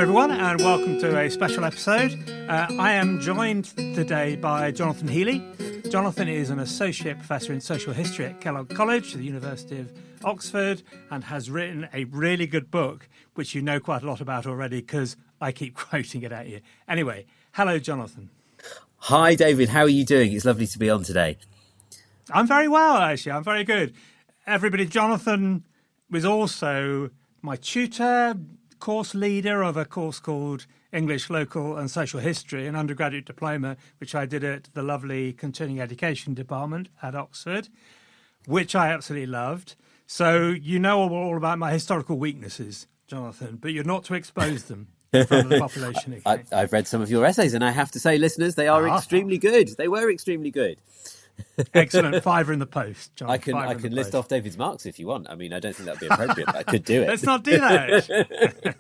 everyone, and welcome to a special episode. I am joined today by Jonathan Healy. Jonathan is an associate professor in social history at Kellogg College, the University of Oxford, and has written a really good book, which you know quite a lot about already because I keep quoting it at you. Anyway, hello, Jonathan. Hi, David. How are you doing? It's lovely to be on today. I'm very well, actually. I'm very good. Everybody, Jonathan was also my tutor, course leader of a course called English, Local and Social History, an undergraduate diploma, which I did at the lovely Continuing Education Department at Oxford, which I absolutely loved. So you know all about my historical weaknesses, Jonathan, but you're not to expose them in front of the population. Okay? I've read some of your essays, and I have to say, listeners, they are extremely good. They were extremely good. Excellent. Fiver in the post, John. I can list off David's marks if you want. I mean, I don't think that'd be appropriate, but I could do it. Let's not do that.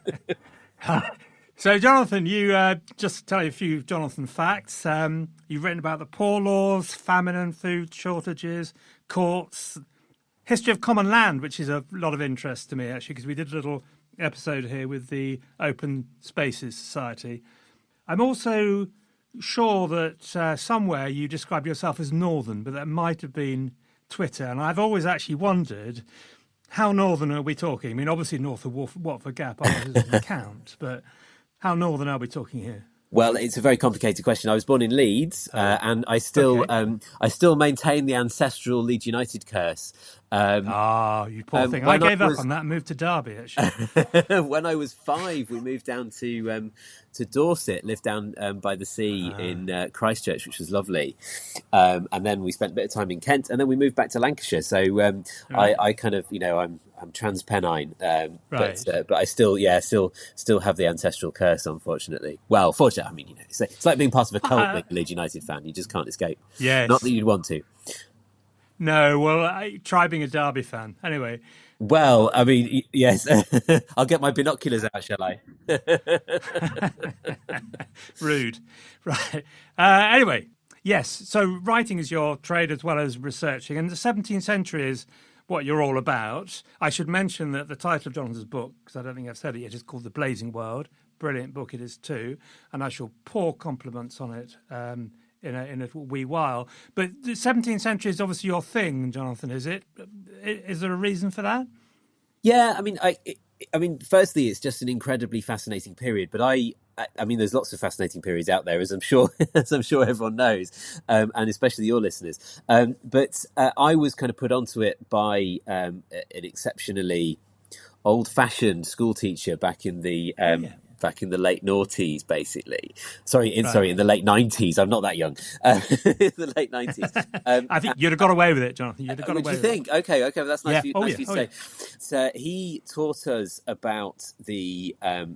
So, Jonathan, you just tell you a few Jonathan facts. You've written about the poor laws, famine and food shortages, courts, history of common land, which is a lot of interest to me, actually, because we did a little episode here with the Open Spaces Society. I'm also sure that somewhere you describe yourself as northern, but that might have been Twitter. And I've always actually wondered, how northern are we talking? I mean, obviously north of Watford Gap doesn't count, but how northern are we talking here? Well, it's a very complicated question. I was born in Leeds, and I still maintain the ancestral Leeds United curse. You poor thing. I gave up on that and moved to Derby, actually. When I was 5, we moved down to Dorset, lived down by the sea in Christchurch, which was lovely. And then we spent a bit of time in Kent, and then we moved back to Lancashire. So I kind of, I'm transpennine, right. but I still have the ancestral curse, unfortunately. Well, fortunately, I mean, it's like being part of a cult, being a Leeds United fan. You just can't escape. Yes. Not that you'd want to. No, well, try being a Derby fan. Anyway. Well, I mean, yes. I'll get my binoculars out, shall I? Rude. Right. Anyway, yes. So writing is your trade as well as researching. And the 17th century is what you're all about. I should mention that the title of Jonathan's book, because I don't think I've said it yet, is called The Blazing World. Brilliant book it is too. And I shall pour compliments on it in a wee while. But the 17th century is obviously your thing, Jonathan, is it? Is there a reason for that? Yeah, I mean, firstly, it's just an incredibly fascinating period. But I mean, there's lots of fascinating periods out there, as I'm sure everyone knows, and especially your listeners. But I was kind of put onto it by an exceptionally old-fashioned school teacher back in the late noughties, basically. In the late 90s. I'm not that young. In the late 90s. I think you'd have got away with it, Jonathan. You'd have got away with it. Do you think? Okay, well, that's nice, yeah. for you to say. So he taught us about the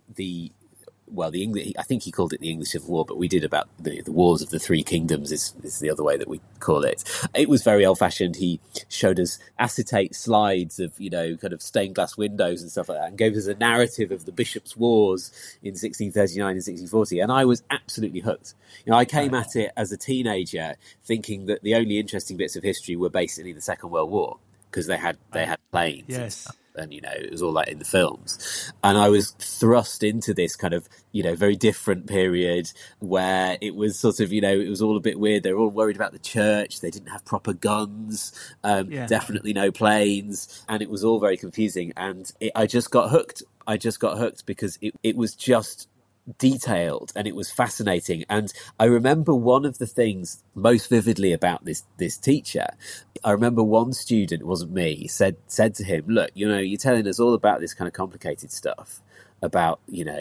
English. I think he called it the English Civil War, but we did about the Wars of the Three Kingdoms is the other way that we call it. It was very old-fashioned. He showed us acetate slides of, kind of stained glass windows and stuff like that, and gave us a narrative of the Bishops' Wars in 1639 and 1640, and I was absolutely hooked. I came at it as a teenager thinking that the only interesting bits of history were basically the Second World War, because they had planes. Yes. And, it was all like in the films. And I was thrust into this kind of, very different period where it was sort of, it was all a bit weird. They were all worried about the church. They didn't have proper guns, definitely no planes. And it was all very confusing. And I just got hooked. Because it was just detailed and it was fascinating. And I remember one of the things most vividly about this teacher. I remember one student, it wasn't me, said to him, look, you're telling us all about this kind of complicated stuff about,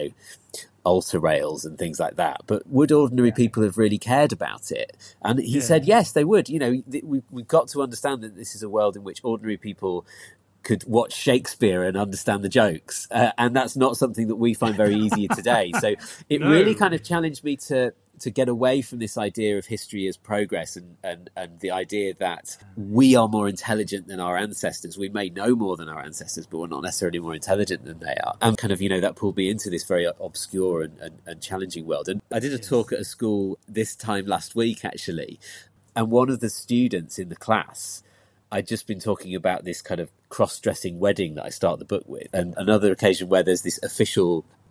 altar rails and things like that, but would ordinary people have really cared about it? And he said, yes, they would. We've got to understand that this is a world in which ordinary people could watch Shakespeare and understand the jokes. And that's not something that we find very easy today. So it really kind of challenged me to get away from this idea of history as progress and the idea that we are more intelligent than our ancestors. We may know more than our ancestors, but we're not necessarily more intelligent than they are. And kind of, that pulled me into this very obscure and challenging world. And I did a talk at a school this time last week, actually. And one of the students in the class, I'd just been talking about this kind of cross-dressing wedding that I start the book with, and another occasion where there's this official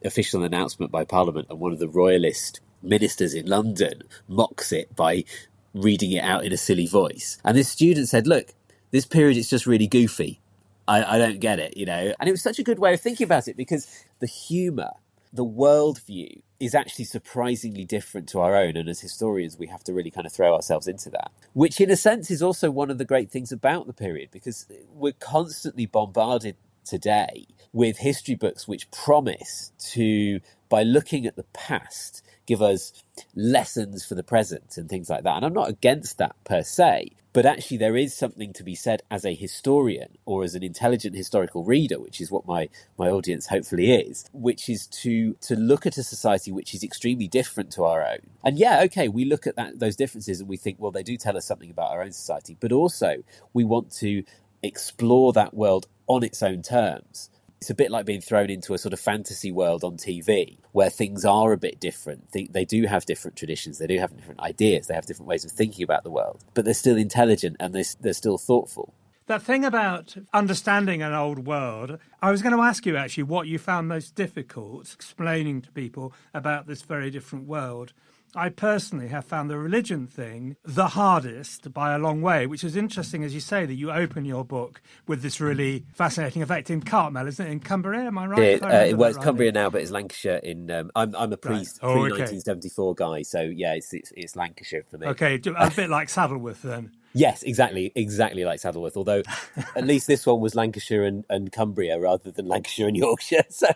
official announcement by Parliament, and one of the royalist ministers in London mocks it by reading it out in a silly voice. And this student said, look, this period is just really goofy. I don't get it, you know. And it was such a good way of thinking about it, because the humour, the worldview is actually surprisingly different to our own. And as historians, we have to really kind of throw ourselves into that, which in a sense is also one of the great things about the period, because we're constantly bombarded today with history books which promise to, by looking at the past, give us lessons for the present and things like that. And I'm not against that per se, but actually there is something to be said as a historian or as an intelligent historical reader, which is what my audience hopefully is, which is to look at a society which is extremely different to our own. And yeah, okay, we look at those differences and we think, well, they do tell us something about our own society, but also we want to explore that world on its own terms. It's a bit like being thrown into a sort of fantasy world on TV where things are a bit different. They do have different traditions. They do have different ideas. They have different ways of thinking about the world, but they're still intelligent and they're still thoughtful. That thing about understanding an old world, I was going to ask you actually what you found most difficult explaining to people about this very different world. I personally have found the religion thing the hardest by a long way, which is interesting, as you say, that you open your book with this really fascinating effect in Cartmel, isn't it? In Cumbria, am I right? It's Cumbria now, but it's Lancashire. I'm a pre-1974 guy, so yeah, it's Lancashire for me. Okay, a bit like Saddleworth then. Yes, exactly like Saddleworth, although at least this one was Lancashire and Cumbria rather than Lancashire and Yorkshire. So.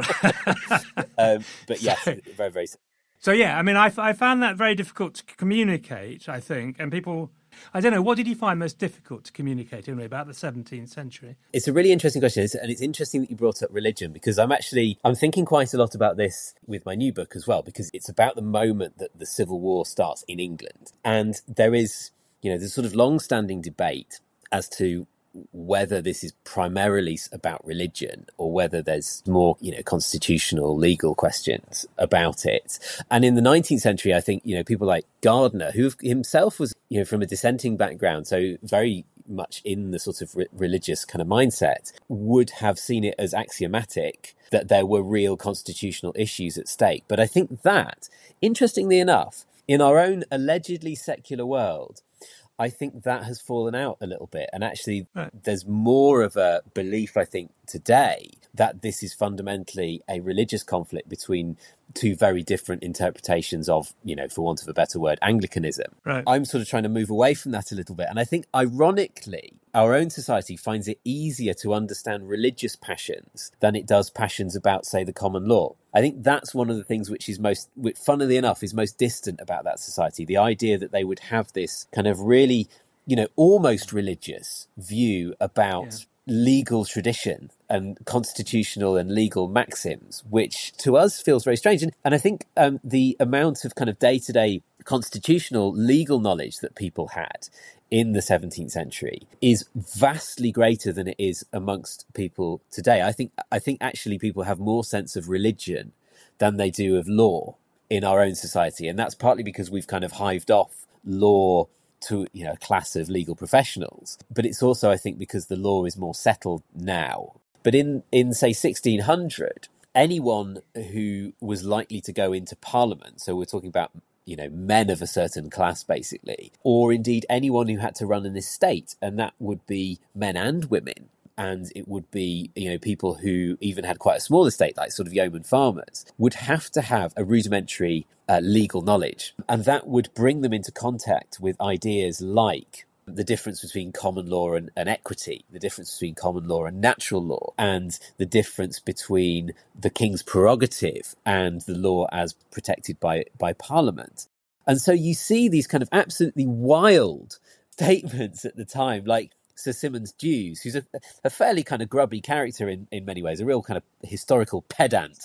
But yes, very, very... So, yeah, I mean, I found that very difficult to communicate, I think. And people, I don't know, what did you find most difficult to communicate anyway about the 17th century? It's a really interesting question. And it's interesting that you brought up religion, because I'm thinking quite a lot about this with my new book as well, because it's about the moment that the Civil War starts in England. And there is, this sort of long-standing debate as to whether this is primarily about religion or whether there's more, constitutional legal questions about it. And in the 19th century, I think, people like Gardner, who himself was, from a dissenting background, so very much in the sort of religious kind of mindset, would have seen it as axiomatic that there were real constitutional issues at stake. But I think that, interestingly enough, in our own allegedly secular world, I think that has fallen out a little bit. And actually, there's more of a belief, I think, today that this is fundamentally a religious conflict between two very different interpretations of, for want of a better word, Anglicanism. Right. I'm sort of trying to move away from that a little bit. And I think, ironically, our own society finds it easier to understand religious passions than it does passions about, say, the common law. I think that's one of the things which is funnily enough, is most distant about that society. The idea that they would have this kind of really, almost religious view about legal tradition and constitutional and legal maxims, which to us feels very strange. And I think the amount of kind of day-to-day constitutional legal knowledge that people had in the 17th century is vastly greater than it is amongst people today. I think actually people have more sense of religion than they do of law in our own society. And that's partly because we've kind of hived off law to a class of legal professionals. But it's also, I think, because the law is more settled now. But in say 1600, anyone who was likely to go into Parliament, so we're talking about men of a certain class, basically, or indeed anyone who had to run an estate, and that would be men and women, and it would be, people who even had quite a small estate, like sort of yeoman farmers, would have to have a rudimentary legal knowledge. And that would bring them into contact with ideas like the difference between common law and equity, the difference between common law and natural law, and the difference between the king's prerogative and the law as protected by Parliament. And so you see these kind of absolutely wild statements at the time, like Sir Symonds D'Ewes, who's a fairly kind of grubby character in many ways, a real kind of historical pedant,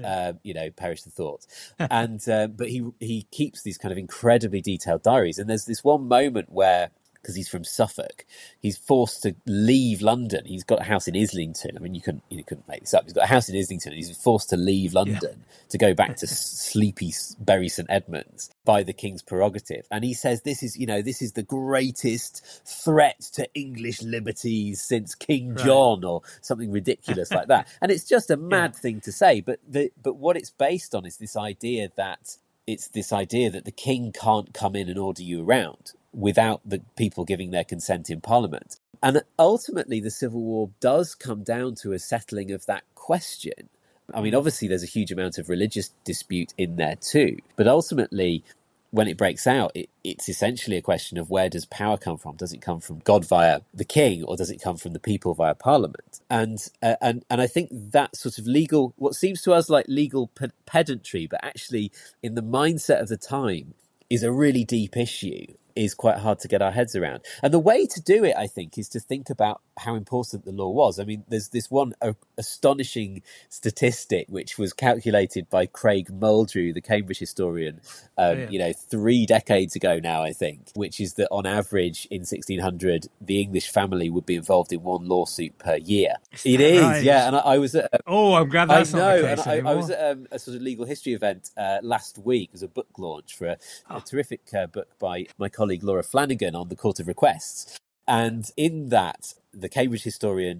perish the thought. And but he keeps these kind of incredibly detailed diaries. And there's this one moment where because he's from Suffolk. He's forced to leave London. He's got a house in Islington. I mean, you couldn't make this up. He's got a house in Islington. And he's forced to leave London to go back to sleepy Bury St Edmunds by the king's prerogative. And he says this is the greatest threat to English liberties since King John, or something ridiculous like that. And it's just a mad thing to say. But what it's based on is this idea that the king can't come in and order you around without the people giving their consent in Parliament. And ultimately, the Civil War does come down to a settling of that question. I mean, obviously, there's a huge amount of religious dispute in there too. But ultimately, when it breaks out, it's essentially a question of where does power come from? Does it come from God via the king, or does it come from the people via Parliament? And I think that sort of legal, what seems to us like legal pedantry, but actually in the mindset of the time is a really deep issue, is quite hard to get our heads around. And the way to do it, I think, is to think about how important the law was. I mean, there's this one astonishing statistic which was calculated by Craig Muldrew, the Cambridge historian, 3 decades ago now, I think, which is that on average in 1600, the English family would be involved in one lawsuit per year. It is, right? Yeah. And I was at I'm glad that's not the case anymore. I was at a sort of legal history event last week as a book launch for a terrific book by my colleague Laura Flanagan on the Court of Requests. And in that, the Cambridge historian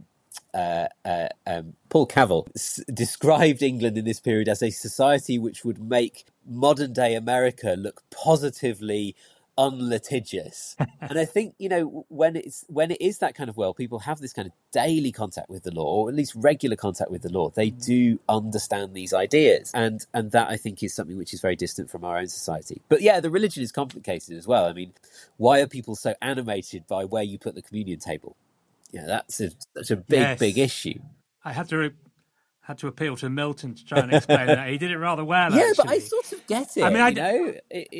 Paul Cavell described England in this period as a society which would make modern day America look positively unlitigious. And I think, when it is that kind of world, people have this kind of daily contact with the law, or at least regular contact with the law. They do understand these ideas, and that, I think, is something which is very distant from our own society. But yeah, the religion is complicated as well. I mean, why are people so animated by where you put the communion table? That's such a big issue. I had to appeal to Milton to try and explain that. He did it rather well. Yeah, actually. But I sort of get it. I mean,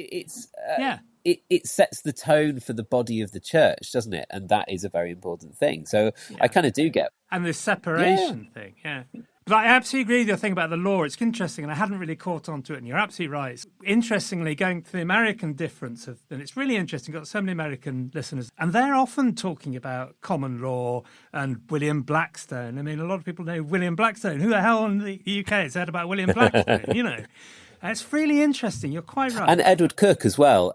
it sets the tone for the body of the church, doesn't it? And that is a very important thing. So I kind of do get. And this separation thing, But I absolutely agree with your thing about the law. It's interesting, and I hadn't really caught on to it, and you're absolutely right. Interestingly, going to the American difference, and it's really interesting, got so many American listeners, and they're often talking about common law and William Blackstone. I mean, a lot of people know William Blackstone. Who the hell in the UK has heard about William Blackstone, It's really interesting. You're quite right. And Edward Cook as well.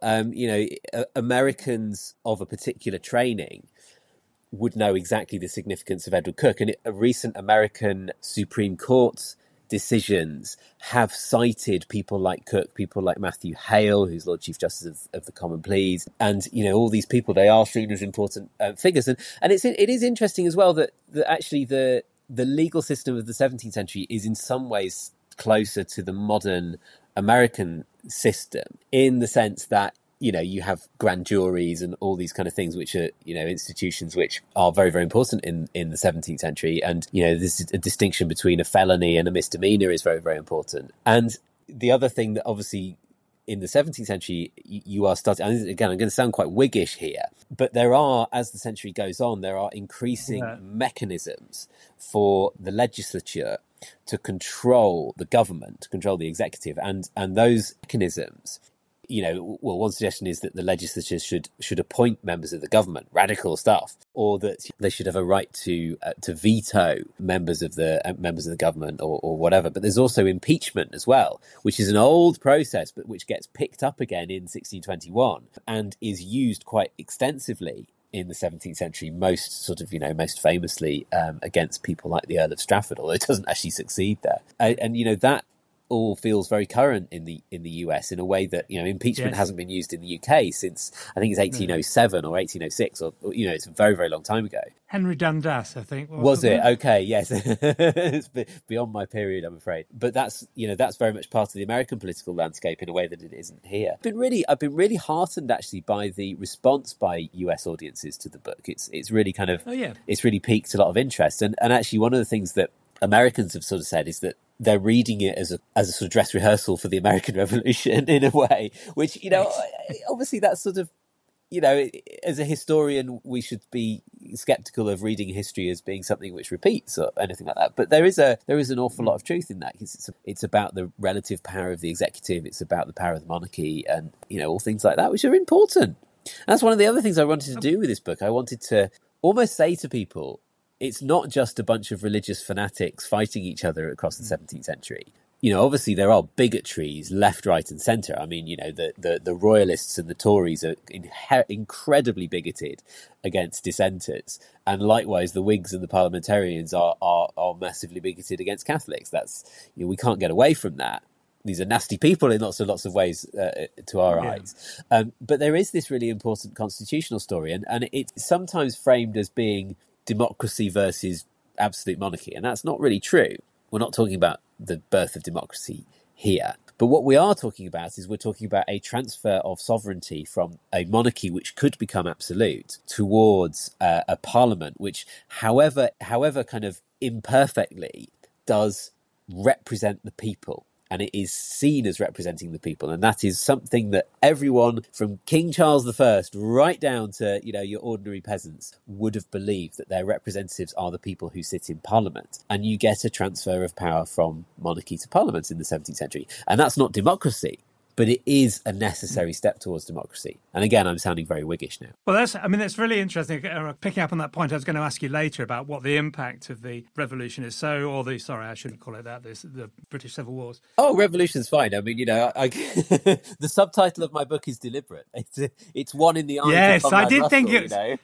Americans of a particular training would know exactly the significance of Edward Cook. And recent American Supreme Court decisions have cited people like Cook, people like Matthew Hale, who's Lord Chief Justice of the Common Pleas. And, all these people, they are seen as important figures. And it is interesting as well that actually the legal system of the 17th century is in some ways closer to the modern American system, in the sense that you have grand juries and all these kind of things, which are, institutions which are very, very important in the 17th century. And, there's a distinction between a felony and a misdemeanor is very, very important. And the other thing that obviously in the 17th century, you are starting, and again, I'm going to sound quite Whiggish here, but there are, as the century goes on, there are increasing mechanisms for the legislature to control the government, to control the executive. And those mechanisms, one suggestion is that the legislature should appoint members of the government, radical stuff, or that they should have a right to veto members of the government or whatever. But there's also impeachment as well, which is an old process, but which gets picked up again in 1621 and is used quite extensively in the 17th century, most famously against people like the Earl of Strafford, although it doesn't actually succeed there. And that all feels very current in the US, in a way that impeachment hasn't been used in the UK since, I think it's 1807 or 1806, or it's a very, very long time ago. Henry Dundas, I think. Was it? Okay, yes. It's beyond my period, I'm afraid. But that's very much part of the American political landscape in a way that it isn't here. I've been really heartened actually by the response by US audiences to the book. It's really kind of it's really piqued a lot of interest. And actually one of the things that Americans have sort of said is that they're reading it as a sort of dress rehearsal for the American Revolution in a way, which, obviously that's sort of, as a historian, we should be skeptical of reading history as being something which repeats or anything like that. But there is an awful lot of truth in that. It's about the relative power of the executive. It's about the power of the monarchy and, all things like that, which are important. That's one of the other things I wanted to do with this book. I wanted to almost say to people, it's not just a bunch of religious fanatics fighting each other across the 17th century. You know, obviously there are bigotries left, right and centre. I mean, you know, the royalists and the Tories are incredibly bigoted against dissenters. And likewise, the Whigs and the parliamentarians are massively bigoted against Catholics. That's, you know, we can't get away from that. These are nasty people in lots of ways to our eyes. But there is this really important constitutional story, and it's sometimes framed as being democracy versus absolute monarchy. And that's not really true. We're not talking about the birth of democracy here. But what we are talking about is we're talking about a transfer of sovereignty from a monarchy which could become absolute towards a parliament which, however kind of imperfectly, does represent the people. And it is seen as representing the people. And that is something that everyone from King Charles I right down to, you know, your ordinary peasants would have believed, that their representatives are the people who sit in Parliament. And you get a transfer of power from monarchy to Parliament in the 17th century. And that's not democracy, but it is a necessary step towards democracy. And again, I'm sounding very Whiggish now. Well, that's really interesting. Picking up on that point, I was going to ask you later about what the impact of the revolution is. I shouldn't call it that, the British Civil Wars. Oh, revolution's fine. I mean, you know, the subtitle of my book is deliberate. It's one in the eye. Yes, I did Russell, think it. You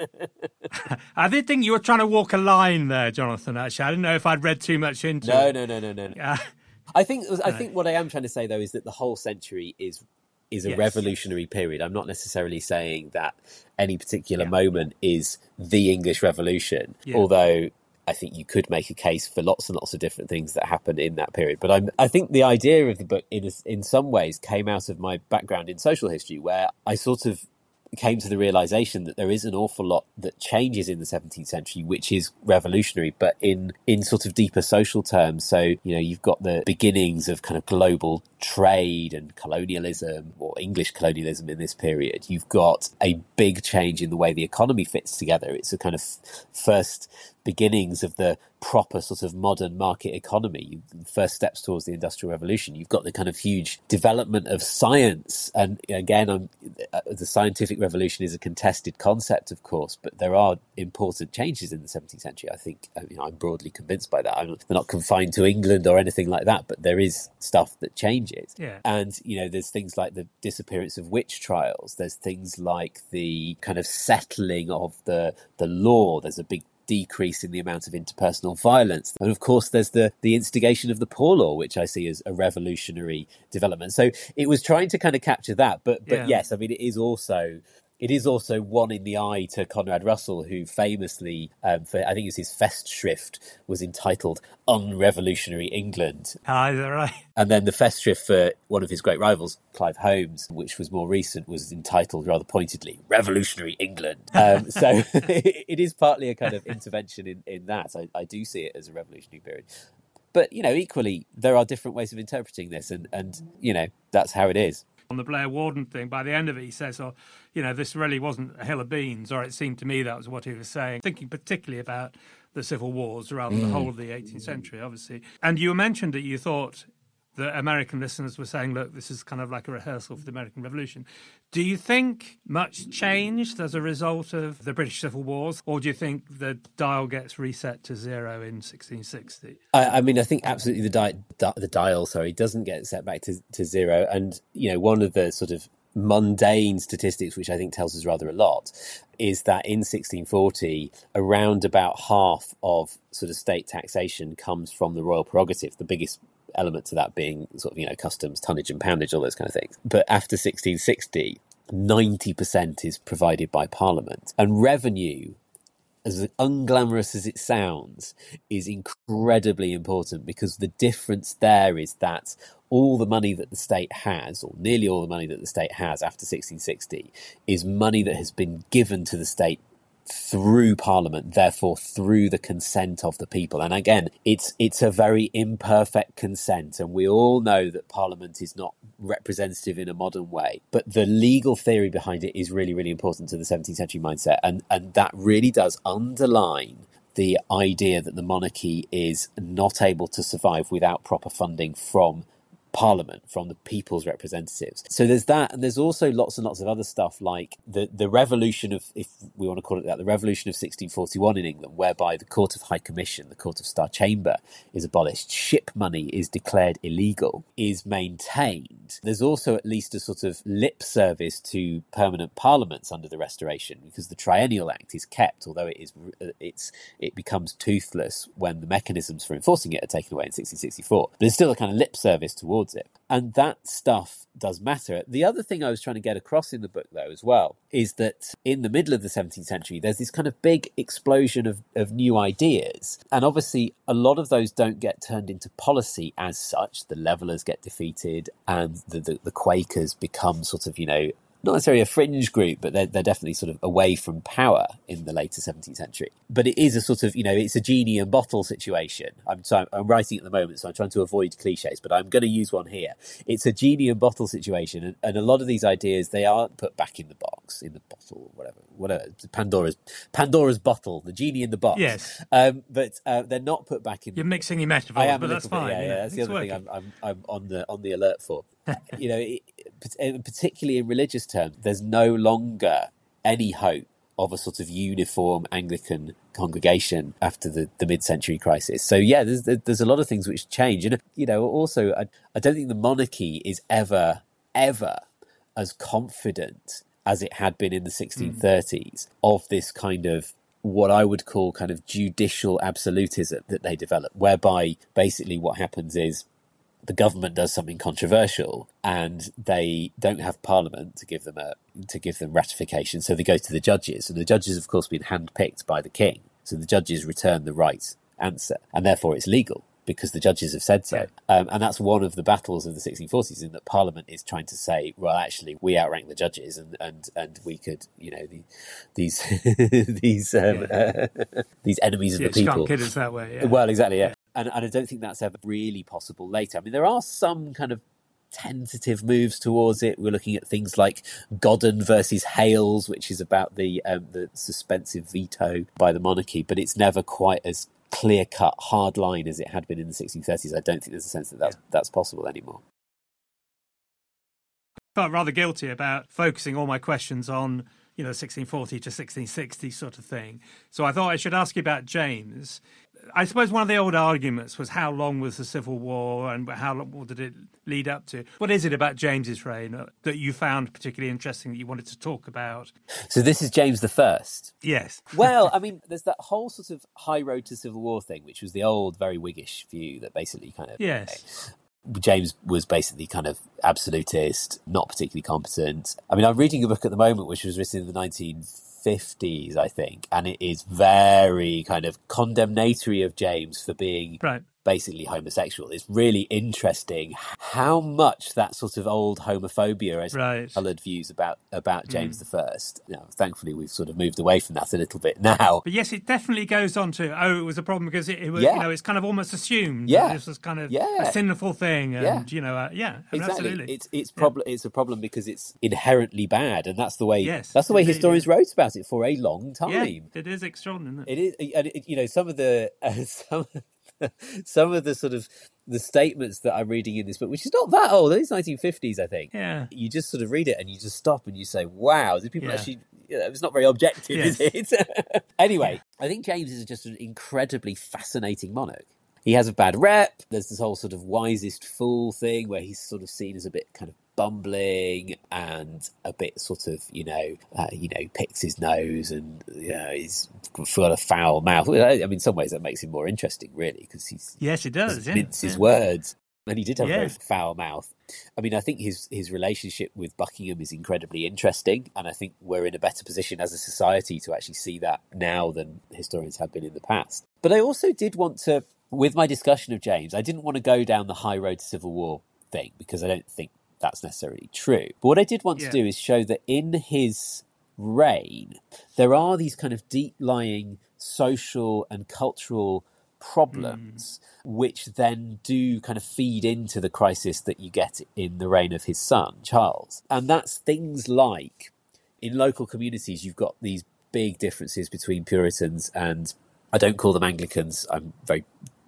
know? I did think you were trying to walk a line there, Jonathan. Actually, I didn't know if I'd read too much into it. No. I think what I am trying to say, though, is that the whole century is a revolutionary period. I'm not necessarily saying that any particular moment is the English Revolution, although I think you could make a case for lots and lots of different things that happened in that period. But I think the idea of the book, in some ways, came out of my background in social history, where I sort of came to the realization that there is an awful lot that changes in the 17th century, which is revolutionary, but in sort of deeper social terms. So, you know, you've got the beginnings of kind of global trade and colonialism, or English colonialism in this period. You've got a big change in the way the economy fits together. It's a kind of first beginnings of the proper sort of modern market economy, first steps towards the Industrial Revolution. You've got the kind of huge development of science. And again, the scientific revolution is a contested concept, of course, but there are important changes in the 17th century. I think, you know, I'm broadly convinced by that. They're not confined to England or anything like that, but there is stuff that changes. Yeah. And, you know, there's things like the disappearance of witch trials. There's things like the kind of settling of the law. There's a big decrease in the amount of interpersonal violence. And of course, there's the instigation of the Poor Law, which I see as a revolutionary development. So it was trying to kind of capture that. But yes, I mean, it is also one in the eye to Conrad Russell, who famously, for I think it was his Festschrift, was entitled Unrevolutionary England. Is that right? And then the Festschrift for one of his great rivals, Clive Holmes, which was more recent, was entitled rather pointedly Revolutionary England. So it is partly a kind of intervention in that. I do see it as a revolutionary period. But, you know, equally, there are different ways of interpreting this, and you know, that's how it is. On the Blair Warden thing, by the end of it, he says, oh, you know, this really wasn't a hill of beans, or it seemed to me that was what he was saying, thinking particularly about the civil wars rather than the whole of the 18th century, obviously. And you mentioned that you thought the American listeners were saying, look, this is kind of like a rehearsal for the American Revolution. Do you think much changed as a result of the British Civil Wars, or do you think the dial gets reset to zero in 1660? I mean, I think absolutely the dial doesn't get set back to zero. And, you know, one of the sort of mundane statistics, which I think tells us rather a lot, is that in 1640, around about half of sort of state taxation comes from the royal prerogative, the biggest element to that being sort of, you know, customs, tonnage and poundage, all those kind of things. But after 1660, 90% is provided by Parliament. And revenue, as unglamorous as it sounds, is incredibly important, because the difference there is that all the money that the state has, or nearly all the money that the state has after 1660, is money that has been given to the state through Parliament, therefore through the consent of the people. And again, it's a very imperfect consent, and we all know that Parliament is not representative in a modern way, but the legal theory behind it is really, really important to the 17th century mindset, and that really does underline the idea that the monarchy is not able to survive without proper funding from Parliament, from the people's representatives. So there's that, and there's also lots and lots of other stuff like the revolution of, if we want to call it that, the revolution of 1641 in England, whereby the Court of High Commission, the Court of Star Chamber, is abolished. Ship money is declared illegal, is maintained. There's also at least a sort of lip service to permanent parliaments under the Restoration, because the Triennial Act is kept, although it becomes toothless when the mechanisms for enforcing it are taken away in 1664. But there's still a kind of lip service towards it. And that stuff does matter. The other thing I was trying to get across in the book, though, as well, is that in the middle of the 17th century, there's this kind of big explosion of new ideas. And obviously, a lot of those don't get turned into policy as such. The Levellers get defeated, and the Quakers become sort of, not necessarily a fringe group, but they're definitely sort of away from power in the later 17th century. But it is a sort of, it's a genie and bottle situation. I'm writing at the moment, so I'm trying to avoid cliches, but I'm going to use one here. It's a genie and bottle situation, and a lot of these ideas, they aren't put back in the box, in the bottle, whatever. Pandora's bottle, the genie in the box. Yes. But they're not put back in. You're mixing your metaphors, I am, but that's fine. Yeah, that's the other thing I'm on the alert for. Particularly in religious terms, there's no longer any hope of a sort of uniform Anglican congregation after the mid-century crisis. So yeah, there's a lot of things which change, and also I don't think the monarchy is ever as confident as it had been in the 1630s of this kind of what I would call kind of judicial absolutism that they develop, whereby basically what happens is the government does something controversial and they don't have Parliament to give them ratification, so they go to the judges, and the judges, of course, been handpicked by the king, so the judges return the right answer, and therefore it's legal because the judges have said so. And that's one of the battles of the 1640s, in that Parliament is trying to say, well, actually, we outrank the judges, and we could, these these enemies of the people. Can't kid us that way. Yeah. Well, exactly, yeah. And I don't think that's ever really possible later. I mean, there are some kind of tentative moves towards it. We're looking at things like Godden versus Hales, which is about the suspensive veto by the monarchy, but it's never quite as clear-cut, hard line as it had been in the 1630s. I don't think there's a sense that that's possible anymore. I felt rather guilty about focusing all my questions on 1640 to 1660 sort of thing. So I thought I should ask you about James. I suppose one of the old arguments was how long was the Civil War and how long did it lead up to? What is it about James's reign that you found particularly interesting that you wanted to talk about? So this is James the First? Yes. Well, I mean, there's that whole sort of high road to civil war thing, which was the old, very Whiggish view that basically kind of... Yes. James was basically kind of absolutist, not particularly competent. I mean, I'm reading a book at the moment which was written in the 1950s, I think, and it is very kind of condemnatory of James for being basically homosexual. It's really interesting how much that sort of old homophobia has coloured views about James the First. Thankfully, we've sort of moved away from that a little bit now. But yes, it definitely goes on to, it was a problem because it was, it's kind of almost assumed that this was kind of a sinful thing. And, exactly. Absolutely. It's a problem because it's inherently bad, and that's the way historians wrote about it for a long time. Yeah, it is extraordinary, isn't it? It is, and some of the some of the sort of the statements that I'm reading in this book, which is not that old, it's 1950s, I think. Yeah. You just sort of read it and you just stop and you say, wow, did people actually... it's not very objective, is it? Anyway, I think James is just an incredibly fascinating monarch. He has a bad rep. There's this whole sort of wisest fool thing where he's sort of seen as a bit kind of bumbling and a bit sort of, picks his nose and he's got a foul mouth. I mean, in some ways that makes him more interesting, really, because he's it does, minces words. And he did have a very foul mouth. I mean, I think his relationship with Buckingham is incredibly interesting, and I think we're in a better position as a society to actually see that now than historians have been in the past. But I also did want to, with my discussion of James, I didn't want to go down the high road to civil war thing, because I don't think that's necessarily true. But what I did want to do is show that in his reign, there are these kind of deep-lying social and cultural problems which then do kind of feed into the crisis that you get in the reign of his son, Charles. And that's things like, in local communities, you've got these big differences between Puritans and, I don't call them Anglicans, I'm very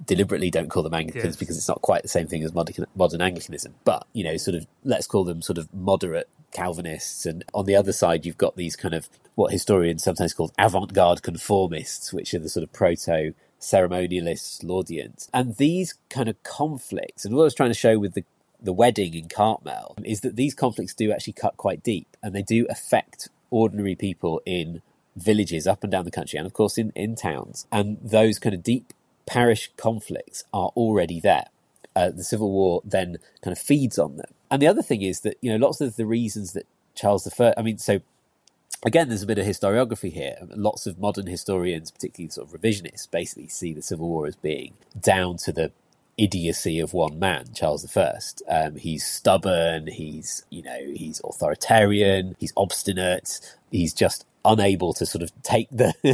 deliberately don't call them Anglicans because it's not quite the same thing as modern Anglicanism. But, sort of, let's call them sort of moderate Calvinists. And on the other side, you've got these kind of what historians sometimes call avant-garde conformists, which are the sort of proto-ceremonialists, Laudians. And these kind of conflicts, and what I was trying to show with the wedding in Cartmel, is that these conflicts do actually cut quite deep, and they do affect ordinary people in villages up and down the country, and of course in towns. And those kind of deep parish conflicts are already there. The Civil War then kind of feeds on them. And the other thing is that, lots of the reasons that Charles I, so again, there's a bit of historiography here. Lots of modern historians, particularly sort of revisionists, basically see the Civil War as being down to the idiocy of one man, Charles I. He's stubborn, he's authoritarian, he's obstinate, he's just unable to sort of take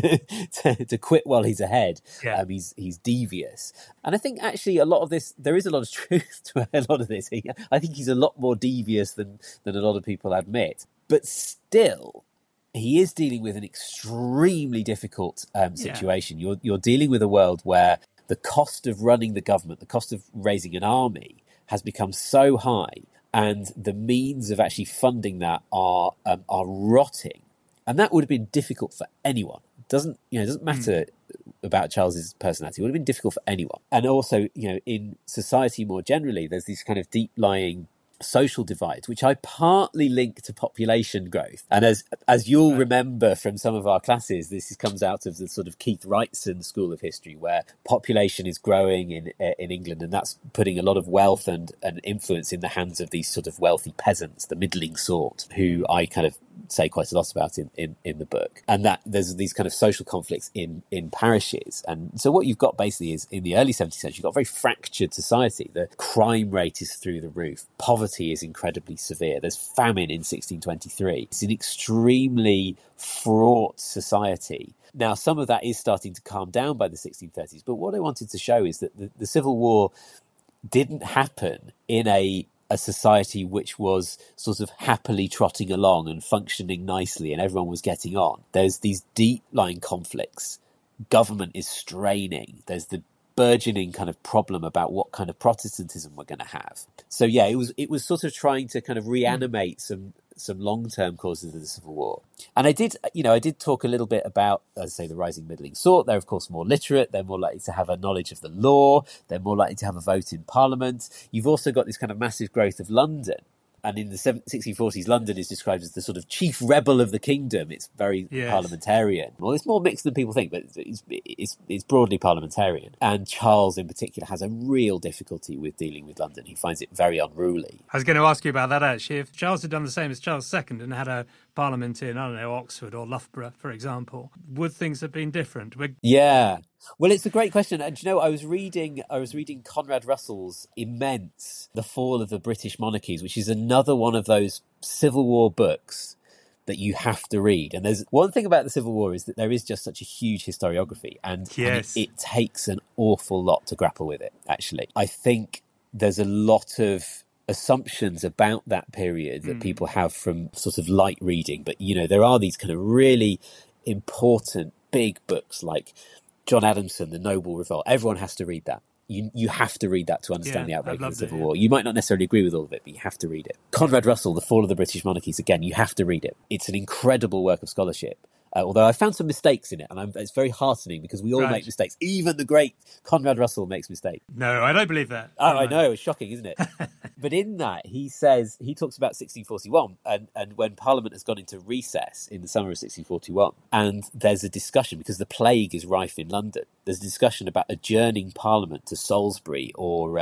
to quit while he's ahead. He's devious. And I think actually a lot of this, there is a lot of truth to a lot of this. I think he's a lot more devious than a lot of people admit. But still, he is dealing with an extremely difficult situation. You're dealing with a world where the cost of running the government, the cost of raising an army has become so high, and the means of actually funding that are rotting. And that would have been difficult for anyone. It doesn't matter about Charles's personality. It would have been difficult for anyone. And also, in society more generally, there's these kind of deep-lying social divides, which I partly link to population growth. And as you'll remember from some of our classes, this comes out of the sort of Keith Wrightson School of History, where population is growing in England, and that's putting a lot of wealth and influence in the hands of these sort of wealthy peasants, the middling sort, who I kind of say quite a lot about in the book. And that there's these kind of social conflicts in parishes. And so what you've got basically is, in the early 17th century, you've got a very fractured society. The crime rate is through the roof. Poverty is incredibly severe. There's famine in 1623. It's an extremely fraught society. Now, some of that is starting to calm down by the 1630s. But what I wanted to show is that the Civil War didn't happen in a society which was sort of happily trotting along and functioning nicely and everyone was getting on. There's these deep-lying conflicts. Government is straining. There's the burgeoning kind of problem about what kind of Protestantism we're going to have. So yeah, it was sort of trying to kind of reanimate some long-term causes of the Civil War. And I did talk a little bit about, as I say, the rising middling sort. They're of course more literate. They're more likely to have a knowledge of the law. They're more likely to have a vote in Parliament. You've also got this kind of massive growth of London. And in the 1640s, London is described as the sort of chief rebel of the kingdom. It's very parliamentarian. Well, it's more mixed than people think, but it's broadly parliamentarian. And Charles, in particular, has a real difficulty with dealing with London. He finds it very unruly. I was going to ask you about that, actually. If Charles had done the same as Charles II and had a parliament in, Oxford or Loughborough, for example, would things have been different? Yeah. Well, it's a great question. And I was reading Conrad Russell's immense The Fall of the British Monarchies, which is another one of those Civil War books that you have to read. And there's one thing about the Civil War is that there is just such a huge historiography, and it takes an awful lot to grapple with it, actually. I think there's a lot of assumptions about that period that people have from sort of light reading. But, there are these kind of really important big books like John Adamson, The Noble Revolt. Everyone has to read that. You have to read that to understand the outbreak of the Civil War. You might not necessarily agree with all of it, but you have to read it. Conrad Russell, The Fall of the British Monarchies, again, you have to read it. It's an incredible work of scholarship. Although I found some mistakes in it, and it's very heartening because we all make mistakes. Even the great Conrad Russell makes mistakes. No, I don't believe that. Oh, I know. It's shocking, isn't it? But in that, he talks about 1641 and when Parliament has gone into recess in the summer of 1641. And there's a discussion, because the plague is rife in London. There's a discussion about adjourning Parliament to Salisbury or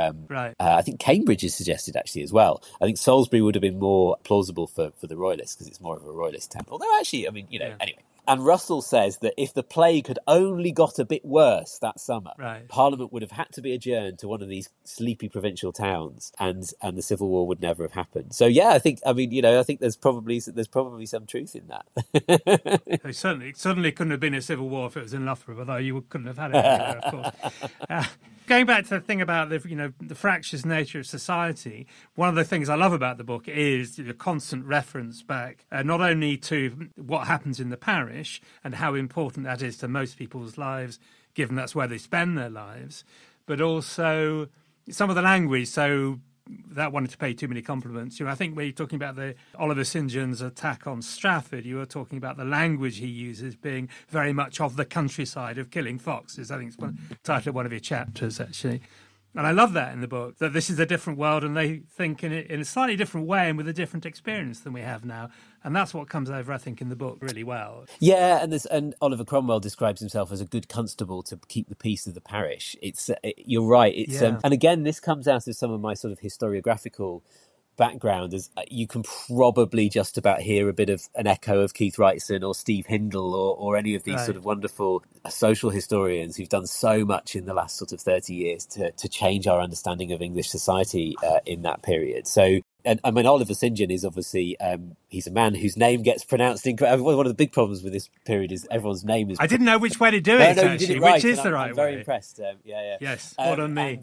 I think Cambridge is suggested actually as well. I think Salisbury would have been more plausible for the Royalists because it's more of a Royalist town. Although actually, anyway. And Russell says that if the plague had only got a bit worse that summer, Parliament would have had to be adjourned to one of these sleepy provincial towns, and the Civil War would never have happened. So yeah, I think there's probably some truth in that. It certainly couldn't have been a civil war if it was in Loughborough, although you couldn't have had it anywhere, of course. Going back to the thing about the fractious nature of society, one of the things I love about the book is the constant reference back, not only to what happens in the parish and how important that is to most people's lives, given that's where they spend their lives, but also some of the language. So without wanting to pay too many compliments, I think when you're talking about the Oliver St. John's attack on Stratford, you were talking about the language he uses being very much of the countryside, of killing foxes. I think it's the title of one of your chapters, actually. And I love that in the book, that this is a different world and they think in a slightly different way and with a different experience than we have now. And that's what comes over, I think, in the book really well. Yeah, and Oliver Cromwell describes himself as a good constable to keep the peace of the parish. You're right. And again, this comes out of some of my sort of historiographical background, as you can probably just about hear a bit of an echo of Keith Wrightson or Steve Hindle or any of these sort of wonderful social historians who've done so much in the last sort of 30 years to change our understanding of English society in that period. So, and I mean, Oliver St. John is obviously, he's a man whose name gets pronounced incorrectly. One of the big problems with this period is everyone's name is... I didn't know which way to do it, no, you did it right, which is the right I'm very way. impressed. Yeah. Yes, well done me.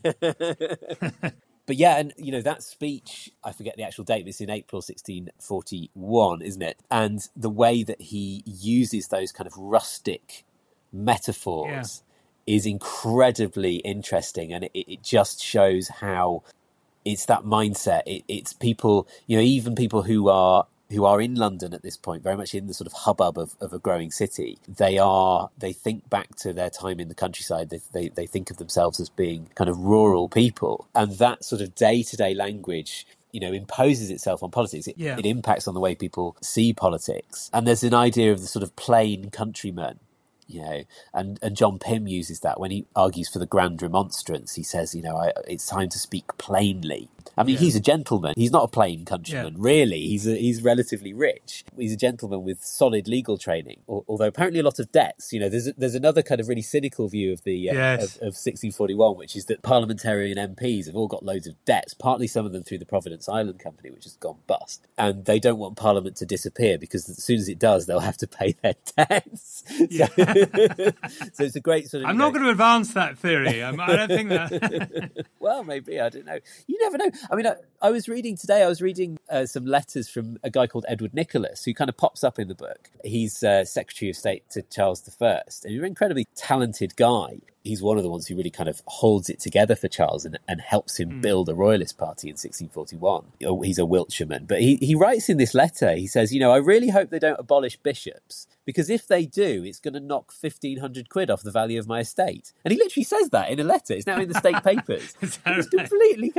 But yeah, and that speech, I forget the actual date, but it's in April 1641, isn't it? And the way that he uses those kind of rustic metaphors is incredibly interesting, and it just shows how it's that mindset. It's people, even people who are in London at this point, very much in the sort of hubbub of a growing city. They think back to their time in the countryside. They think of themselves as being kind of rural people. And that sort of day-to-day language, imposes itself on politics. It impacts on the way people see politics. And there's an idea of the sort of plain countryman, and John Pym uses that when he argues for the Grand Remonstrance. He says, it's time to speak plainly. I mean, he's a gentleman. He's not a plain countryman, really. He's relatively rich. He's a gentleman with solid legal training, although apparently a lot of debts. There's another kind of really cynical view of the of 1641, which is that parliamentarian MPs have all got loads of debts, partly some of them through the Providence Island Company, which has gone bust. And they don't want Parliament to disappear because as soon as it does, they'll have to pay their debts. So it's a great sort of... I'm not going to advance that theory. I don't think that... Well, maybe. I don't know. You never know. I mean, I was reading some letters from a guy called Edward Nicholas, who kind of pops up in the book. He's Secretary of State to Charles I, and he's an incredibly talented guy. He's one of the ones who really kind of holds it together for Charles and helps him build a royalist party in 1641. He's a Wiltshireman. But he writes in this letter, he says, I really hope they don't abolish bishops, because if they do, it's going to knock 1,500 quid off the value of my estate. And he literally says that in a letter. It's now in the state papers. It's completely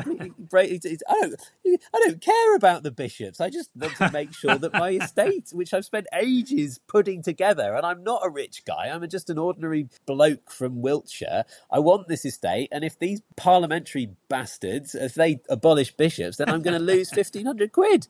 I don't care about the bishops. I just want to make sure that my estate, which I've spent ages putting together, and I'm not a rich guy, I'm just an ordinary bloke from Wiltshire. I want this estate, and if these parliamentary bastards, if they abolish bishops, then I'm going to lose 1,500 quid.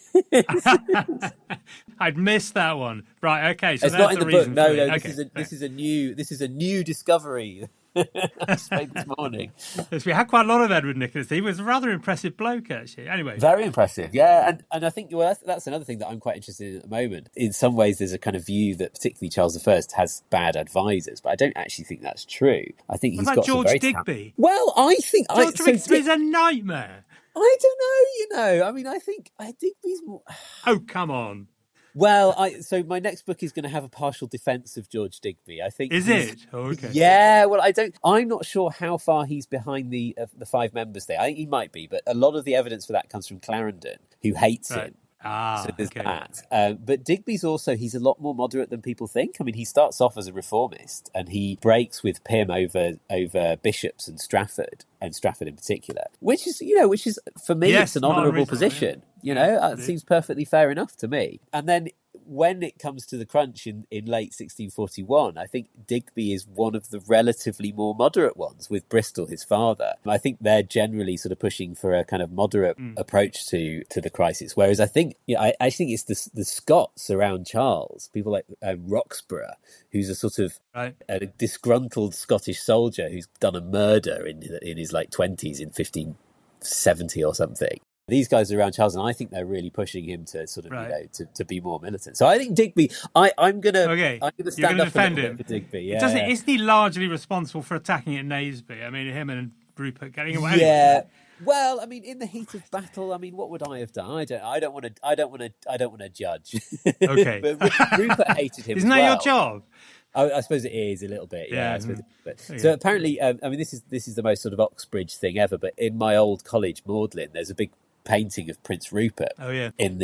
I'd missed that one. Right, okay. So it's that's not in the book. No, okay. This is a new discovery. I spoke this morning. We had quite a lot of Edward Nicholas. He was a rather impressive bloke, actually. Anyway, very impressive, yeah. And I think that's another thing that I'm quite interested in at the moment. In some ways, there's a kind of view that particularly Charles I has bad advisors, but I don't actually think that's true. I think he's got George some very Digby. Well, I think George Digby's a nightmare. I don't know. I mean, I think Digby's more... Oh, come on. Well, so my next book is going to have a partial defence of George Digby. I think. Is it? Oh, okay. Yeah. Well, I'm not sure how far he's behind the five members there. I think he might be, but a lot of the evidence for that comes from Clarendon, who hates him. So there's that. But Digby's he's a lot more moderate than people think. I mean, he starts off as a reformist and he breaks with Pym over bishops and Stratford in particular, which is for me, it's an honourable position. It seems perfectly fair enough to me. And then when it comes to the crunch in late 1641, I think Digby is one of the relatively more moderate ones, with Bristol, his father. I think they're generally sort of pushing for a kind of moderate approach to the crisis. Whereas I think, I think it's the Scots around Charles, people like Roxburgh, who's a sort of a disgruntled Scottish soldier who's done a murder in his like 20s in 1570 or something. These guys are around Charles, and I think they're really pushing him to sort of, to be more militant. So I think Digby, I'm gonna stand up a little bit for Digby. Yeah, isn't he largely responsible for attacking at Naseby? I mean, him and Rupert getting away. Yeah. Well, I mean, in the heat of battle, I mean, what would I have done? I don't want to judge. Okay, but Rupert hated him. Isn't that your job? I suppose it is a little bit, yeah. Yeah. I suppose it is a bit. Yeah. So apparently, I mean, this is the most sort of Oxbridge thing ever. But in my old college, Magdalen, there's a big painting of Prince Rupert. Oh yeah. In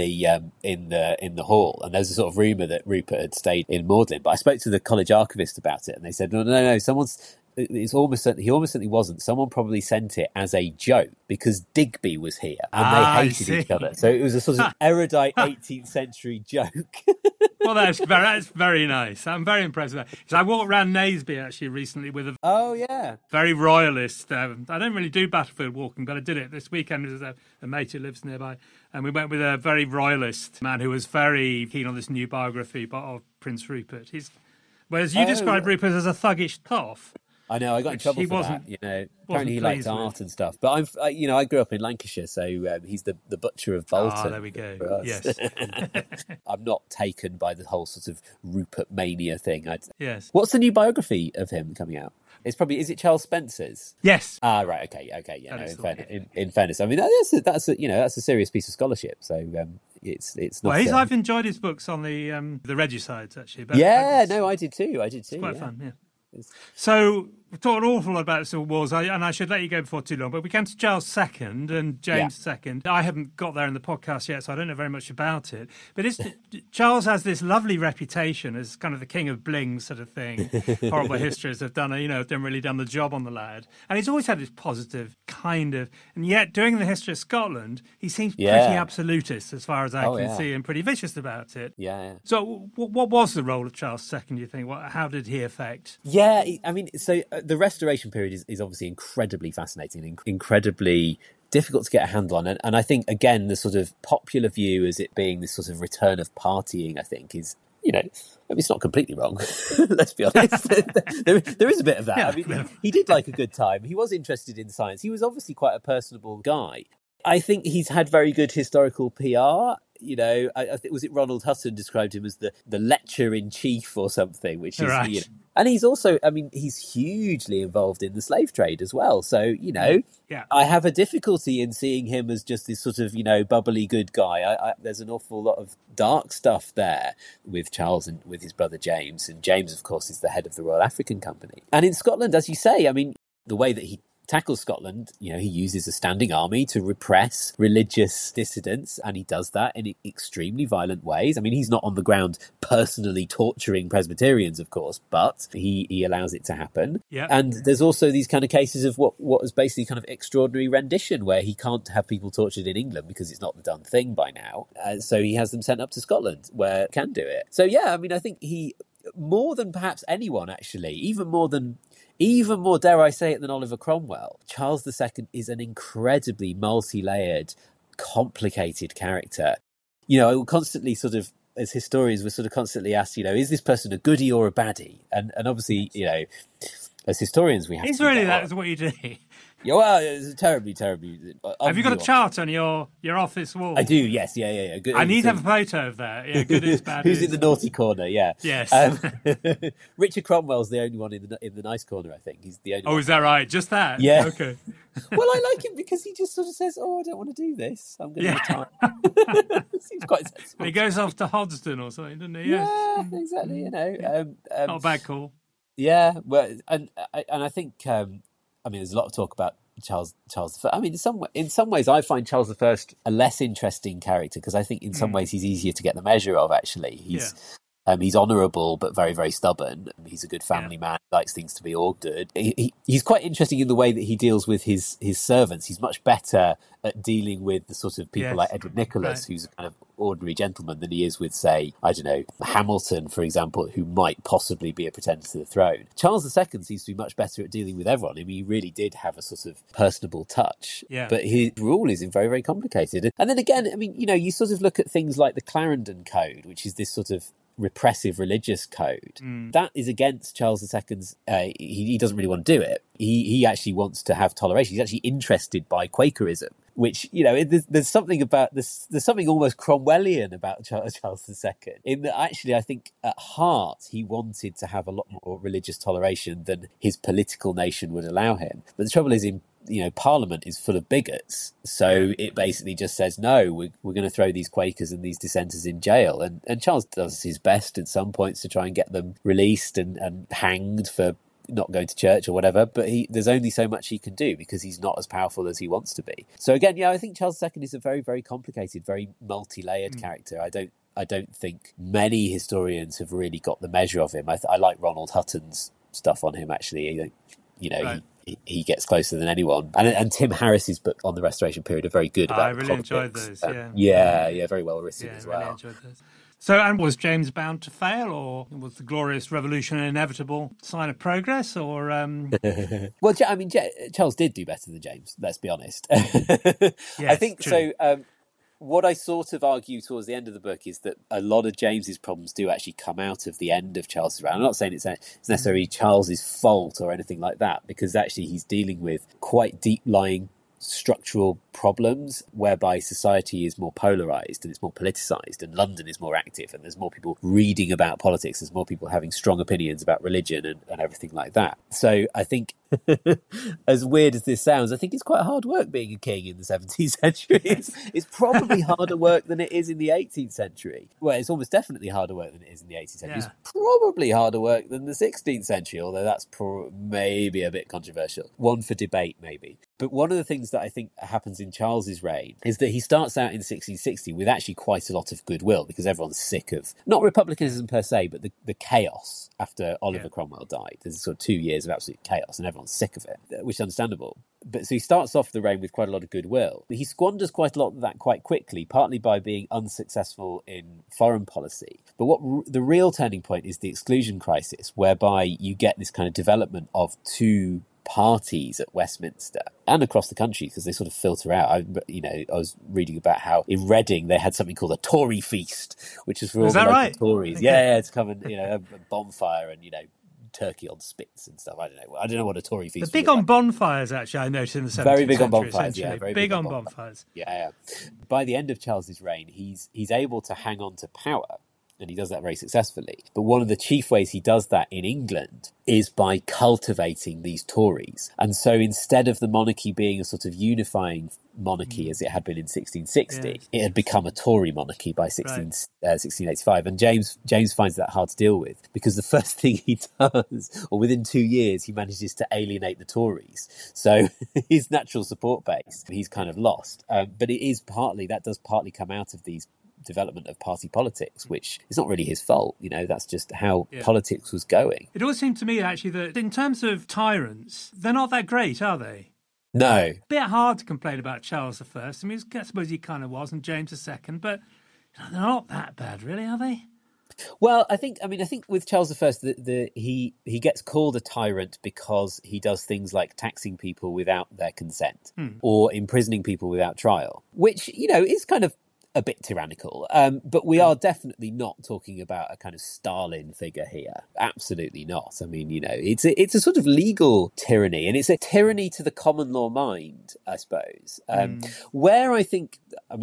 the hall, and there's a sort of rumor that Rupert had stayed in Magdalen. But I spoke to the college archivist about it, and they said, no, he almost certainly wasn't. Someone probably sent it as a joke because Digby was here and they hated each other. So it was a sort of erudite 18th century joke. Well, that's very nice. I'm very impressed with that. So I walked around Naseby actually recently with a very royalist. I don't really do battlefield walking, but I did it this weekend. There's a mate who lives nearby, and we went with a very royalist man who was very keen on this new biography of Prince Rupert. Whereas you described Rupert as a thuggish toff. I know, I got in trouble for that. Apparently he liked art and stuff. But I grew up in Lancashire, so he's the butcher of Bolton. Oh, there we go. Yes. I'm not taken by the whole sort of Rupert mania thing. Yes. What's the new biography of him coming out? Is it Charles Spencer's? Yes. Right. Okay. Yeah. In fairness, I mean that's a serious piece of scholarship. So it's not. Well, I've enjoyed his books on the regicides actually. But I did too. It's quite fun. Yeah. So we've talked an awful lot about the Civil Wars, and I should let you go before too long, but we came to Charles II and James II. I haven't got there in the podcast yet, so I don't know very much about it. But Charles has this lovely reputation as kind of the king of bling sort of thing. Horrible histories have done really done the job on the lad. And he's always had this positive kind of, and yet doing the history of Scotland, he seems pretty absolutist as far as I can see, and pretty vicious about it. Yeah. So what was the role of Charles II, do you think? How did he affect? Yeah, I mean, so the Restoration period is obviously incredibly fascinating, incredibly difficult to get a handle on. And I think, again, the sort of popular view as it being this sort of return of partying, I think, is, it's not completely wrong. Let's be honest. there is a bit of that. I mean, he did like a good time. He was interested in science. He was obviously quite a personable guy. I think he's had very good historical PR. I think, was it Ronald Hutton described him as the lecturer in chief or something, which is, right. And he's also, I mean, he's hugely involved in the slave trade as well. So, I have a difficulty in seeing him as just this sort of, bubbly good guy. There's an awful lot of dark stuff there with Charles and with his brother James. And James, of course, is the head of the Royal African Company. And in Scotland, as you say, I mean, the way that he tackles Scotland, he uses a standing army to repress religious dissidents, and he does that in extremely violent ways. I mean, he's not on the ground personally torturing Presbyterians, of course, but he allows it to happen. Yeah. And there's also these kind of cases of what is basically kind of extraordinary rendition, where he can't have people tortured in England because it's not the done thing by now. So he has them sent up to Scotland where he can do it. So yeah, I mean, I think he, more than perhaps anyone actually, even more, dare I say it, than Oliver Cromwell, Charles II is an incredibly multi-layered, complicated character. I will constantly sort of, as historians, we're sort of constantly asked, is this person a goodie or a baddie? And obviously, as historians, we have It's to... really that is what you do. Yeah, well, it's terribly... Have you got a chart on your office wall? I do, yes, yeah. Good, I need to have a photo of that. Yeah, good is, bad Who's is. in the naughty corner, yeah. Yes. Richard Cromwell's the only one in the nice corner, I think. He's the only one. Is that right? Just that? Yeah. Okay. Well, I like him because he just sort of says, I don't want to do this. I'm going to retire. Seems quite sensible. He goes off to Hodston or something, doesn't he? Yes. Yeah, exactly, not a bad call. Yeah, well, and I think... I mean, there's a lot of talk about Charles I. I mean, in some ways, I find Charles I a less interesting character because I think in some ways he's easier to get the measure of. Actually, he's honourable but very, very stubborn. He's a good family man. Likes things to be all good. He's quite interesting in the way that he deals with his servants. He's much better at dealing with the sort of people like Edward Nicholas, who's a kind of ordinary gentleman, than he is with, say, I don't know, Hamilton, for example, who might possibly be a pretender to the throne. Charles II seems to be much better at dealing with everyone. I mean, he really did have a sort of personable touch, but his rule is very, very complicated. And then again, I mean, you sort of look at things like the Clarendon Code, which is this sort of repressive religious code. That is against Charles II's. He doesn't really want to do it. He actually wants to have toleration. He's actually interested by Quakerism, which there's something about this. There's something almost Cromwellian about Charles II. In that, actually, I think at heart he wanted to have a lot more religious toleration than his political nation would allow him. But the trouble is, in Parliament is full of bigots. So it basically just says, no, we're going to throw these Quakers and these dissenters in jail. And Charles does his best at some points to try and get them released and hanged for not going to church or whatever, but there's only so much he can do because he's not as powerful as he wants to be. So again, I think Charles II is a very, very complicated, very multi-layered character. I don't think many historians have really got the measure of him. I like Ronald Hutton's stuff on him, actually. Right. He gets closer than anyone. And Tim Harris's book on the Restoration period are very good about I really enjoyed those, yeah, very well written as well. Really enjoyed those. So, and was James bound to fail, or was the Glorious Revolution an inevitable sign of progress, or... Well, Charles did do better than James, let's be honest. Yes, I think true. so. What I sort of argue towards the end of the book is that a lot of James's problems do actually come out of the end of Charles's reign. I'm not saying it's necessarily Charles's fault or anything like that, because actually he's dealing with quite deep-lying structural problems whereby society is more polarized and it's more politicized, and London is more active, and there's more people reading about politics, there's more people having strong opinions about religion and everything like that. So I think, as weird as this sounds, I think it's quite hard work being a king in the 17th century. It's probably harder work than it is in the 18th century. Well, it's almost definitely harder work than it is in the 18th century. Yeah. It's probably harder work than the 16th century, although that's maybe a bit controversial. One for debate, maybe. But one of the things that I think happens in Charles's reign is that he starts out in 1660 with actually quite a lot of goodwill, because everyone's sick of, not republicanism per se, but the chaos after Oliver Cromwell died. There's sort of 2 years of absolute chaos and everyone's sick of it, which is understandable. But so he starts off the reign with quite a lot of goodwill. He squanders quite a lot of that quite quickly, partly by being unsuccessful in foreign policy. But what the real turning point is the exclusion crisis, whereby you get this kind of development of two parties at Westminster and across the country, because they sort of filter out. I was reading about how in Reading they had something called a Tory feast, which is for all the local Tories. Okay. Yeah, to come and a bonfire and turkey on spits and stuff. I don't know what a Tory feast. They're big on bonfires, actually. I noticed in the 17th very big century, on bonfires. Yeah, very big on bonfires. Yeah. By the end of Charles's reign, he's able to hang on to power. And he does that very successfully. But one of the chief ways he does that in England is by cultivating these Tories. And so instead of the monarchy being a sort of unifying monarchy as it had been in 1660, it had become a Tory monarchy by 1685. And James finds that hard to deal with, because the first thing he does, or within 2 years, he manages to alienate the Tories. So his natural support base, he's kind of lost. But that does partly come out of these development of party politics, which is not really his fault. That's just how politics was going. It always seemed to me, actually, that in terms of tyrants, they're not that great, are they? No. A bit hard to complain about Charles I. I mean, I suppose he kind of was, and James II, but they're not that bad, really, are they? Well, I think with Charles I, he gets called a tyrant because he does things like taxing people without their consent or imprisoning people without trial, which, is kind of a bit tyrannical. But we are definitely not talking about a kind of Stalin figure here. Absolutely not. I mean, it's a sort of legal tyranny, and it's a tyranny to the common law mind, I suppose. Where I think,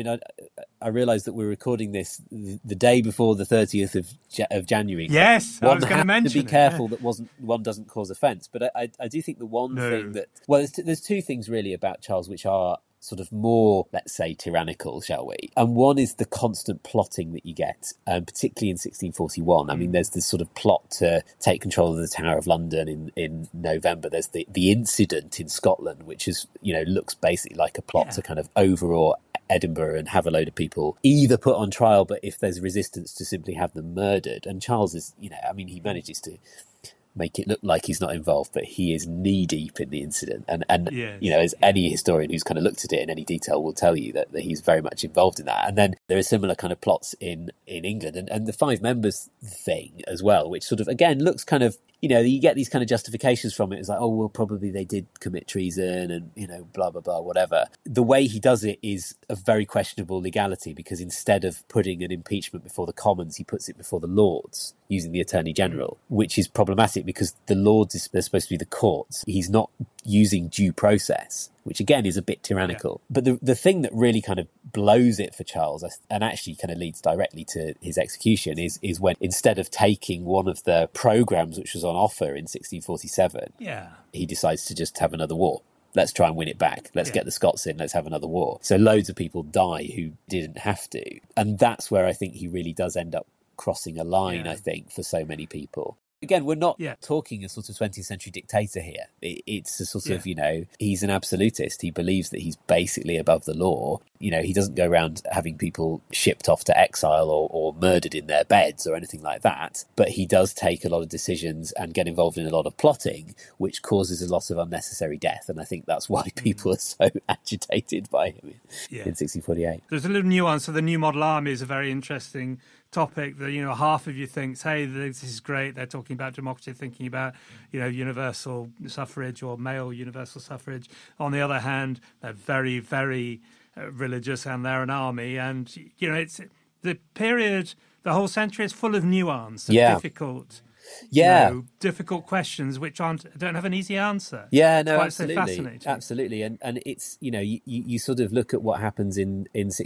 I realise that we're recording this the day before the 30th of January. Yes, I was going to mention to be careful that one doesn't cause offence. But I do think the one thing that, well, there's two things really about Charles which are sort of more, let's say, tyrannical, shall we? And one is the constant plotting that you get, particularly in 1641. I mean, there's this sort of plot to take control of the Tower of London in November. There's the incident in Scotland, which is, looks basically like a plot to kind of overawe Edinburgh and have a load of people either put on trial, but if there's resistance, to simply have them murdered. And Charles is, he manages to make it look like he's not involved, but he is knee deep in the incident. And as any historian who's kind of looked at it in any detail will tell you that he's very much involved in that. And then there are similar kind of plots in England, and the five members thing as well, which sort of, again, looks kind of, you get these kind of justifications from it. It's like, oh, well, probably they did commit treason and, blah, blah, blah, whatever. The way he does it is of very questionable legality, because instead of putting an impeachment before the Commons, he puts it before the Lords using the Attorney General, which is problematic because the Lords they're supposed to be the courts. He's not using due process, which again is a bit tyrannical. Yeah. But the thing that really kind of blows it for Charles, and actually kind of leads directly to his execution, is when, instead of taking one of the programmes which was on offer in 1647, he decides to just have another war. Let's try and win it back. Let's get the Scots in. Let's have another war. So loads of people die who didn't have to. And that's where I think he really does end up crossing a line, I think, for so many people. Again, we're not talking a sort of 20th century dictator here. It's a sort of, he's an absolutist. He believes that he's basically above the law. He doesn't go around having people shipped off to exile or murdered in their beds or anything like that. But he does take a lot of decisions and get involved in a lot of plotting, which causes a lot of unnecessary death. And I think that's why people are so agitated by him in 1648. There's a little nuance. So the New Model Army is a very interesting topic that, half of you thinks, hey, this is great. They're talking about democracy, thinking about, universal suffrage or male universal suffrage. On the other hand, they're very, very religious and they're an army. And, it's the period, the whole century is full of nuance and difficult. Difficult questions which don't have an easy answer. Absolutely, so fascinating. Absolutely, and it's you sort of look at what happens in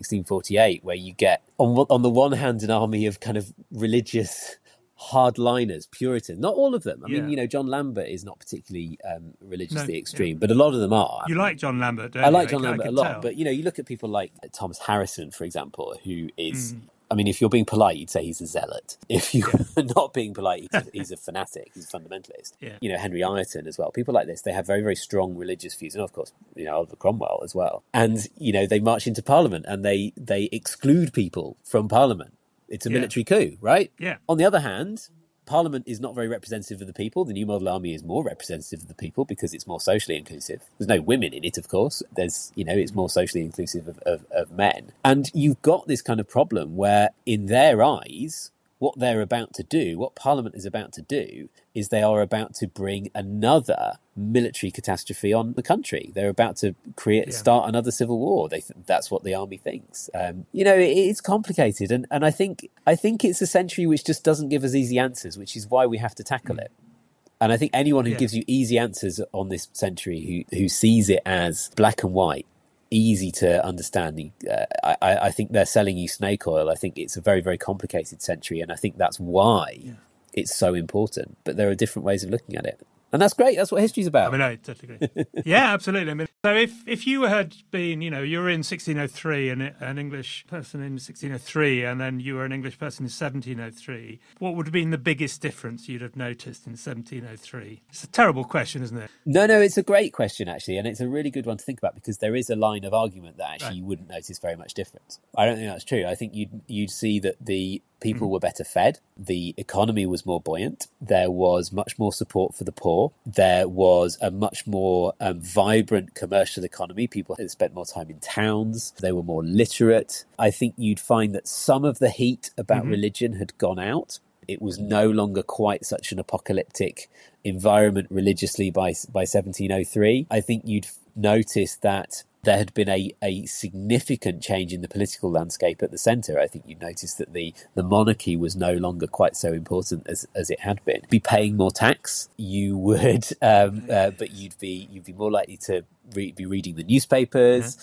1648, where you get on the one hand an army of kind of religious hardliners, Puritans. Not all of them. I mean, John Lambert is not particularly religiously extreme, but a lot of them are. You like John Lambert, don't you? I like John Lambert a lot, but you look at people like Thomas Harrison, for example, who is. I mean, if you're being polite, you'd say he's a zealot. If you're not being polite, he's a fanatic. He's a fundamentalist. Henry Ireton as well. People like this, they have very, very strong religious views. And of course, Oliver Cromwell as well. And, they march into Parliament and they exclude people from Parliament. It's a military coup, right? Yeah. On the other hand, Parliament is not very representative of the people. The New Model Army is more representative of the people because it's more socially inclusive. There's no women in it, of course. It's more socially inclusive of men. And you've got this kind of problem where, in their eyes, what they're about to do, what Parliament is about to do, is they are about to bring another military catastrophe on the country. They're about to start another civil war. That's what the army thinks. It's complicated, and I think it's a century which just doesn't give us easy answers, which is why we have to tackle it. And I think anyone who gives you easy answers on this century, who sees it as black and white, easy to understand, I think they're selling you snake oil. I think it's a very, very complicated century, and I think that's why it's so important. But there are different ways of looking at it. And that's great. That's what history's about. I mean, I totally agree. Yeah, absolutely. I mean, so if you had been, you were in 1603 and an English person in 1603, and then you were an English person in 1703, what would have been the biggest difference you'd have noticed in 1703? It's a terrible question, isn't it? No, it's a great question, actually. And it's a really good one to think about because there is a line of argument that actually you wouldn't notice very much difference. I don't think that's true. I think you'd see that the people were better fed. The economy was more buoyant. There was much more support for the poor. There was a much more vibrant commercial economy. People had spent more time in towns. They were more literate. I think you'd find that some of the heat about religion had gone out. It was no longer quite such an apocalyptic environment religiously by 1703. I think you'd notice that there had been a significant change in the political landscape at the centre. I think you noticed that the monarchy was no longer quite so important as it had been. Be paying more tax, you would, but you'd be more likely to be reading the newspapers.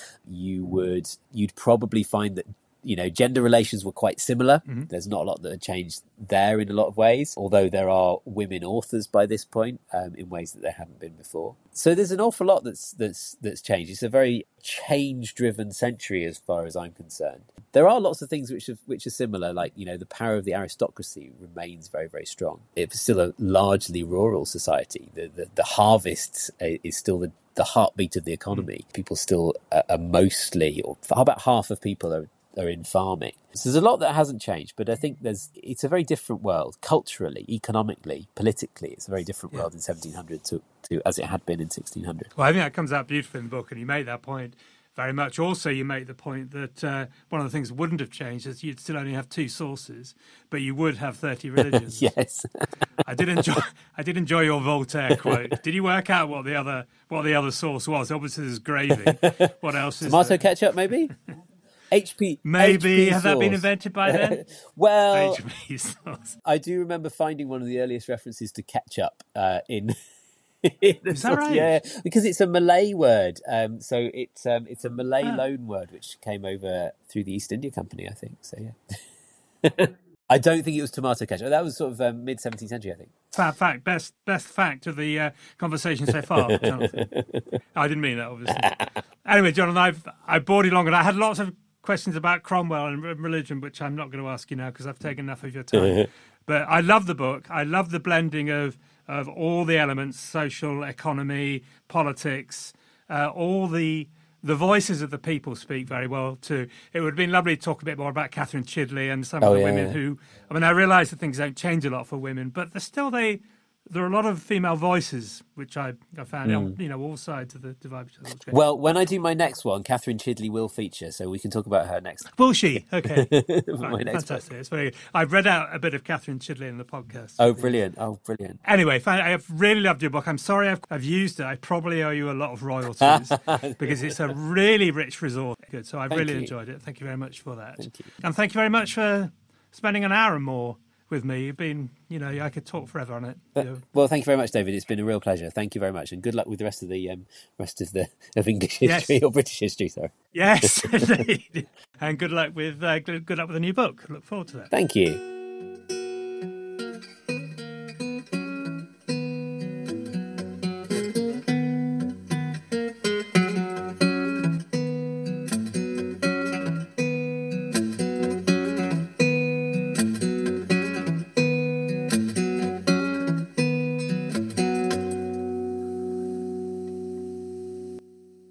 You'd probably find that gender relations were quite similar. There's not a lot that had changed there in a lot of ways, although there are women authors by this point in ways that there hadn't been before. So there's an awful lot that's changed. It's a very change-driven century as far as I'm concerned. There are lots of things which are similar, like the power of the aristocracy remains very, very strong. It's still a largely rural society. The harvest is still the heartbeat of the economy. People still are mostly, or about half of people are in farming. So there's a lot that hasn't changed, but I think it's a very different world culturally, economically, politically. It's a very different world in 1700 to as it had been in 1600. Well, I think that comes out beautifully in the book, and you make that point very much. Also, you make the point that one of the things that wouldn't have changed is you'd still only have two sources, but you would have 30 religions. Yes. I did enjoy your Voltaire quote. Did you work out what the other source was? Obviously, there's gravy. What else is tomato there? ketchup, maybe? Maybe HP has that been invented by then? Well, HP sauce. I do remember finding one of the earliest references to ketchup in. Is that right? Yeah, because it's a Malay word. So it's a Malay loan word which came over through the East India Company, I think. So yeah. I don't think it was tomato ketchup. That was sort of mid 17th century, I think. Fact, best fact of the conversation so far, Jonathan. I didn't mean that, obviously. Anyway, Jonathan, I bored you long, and I had lots of questions about Cromwell and religion, which I'm not going to ask you now because I've taken enough of your time. But I love the book. I love the blending of all the elements: social, economy, politics, all the voices of the people speak very well too. It would have been lovely to talk a bit more about Catherine Chidley and some of the women who. I mean, I realise that things don't change a lot for women, but there are a lot of female voices, which I found, all sides of the divide. Well, when I do my next one, Catherine Chidley will feature, so we can talk about her next. Will she? Okay. My next fantastic. book. It's very good. I've read out a bit of Catherine Chidley in the podcast. Oh, brilliant. Oh, brilliant. Anyway, I've really loved your book. I'm sorry I've used it. I probably owe you a lot of royalties because it's a really rich resource. Good. So I've really enjoyed it. Thank you very much for that. Thank you. And thank you very much for spending an hour and more with me. You've been, I could talk forever on it. Well, thank you very much, David. It's been a real pleasure. Thank you very much, and good luck with the rest of English history or British history. Sorry. Yes, indeed. And good luck with the new book. Look forward to that. Thank you.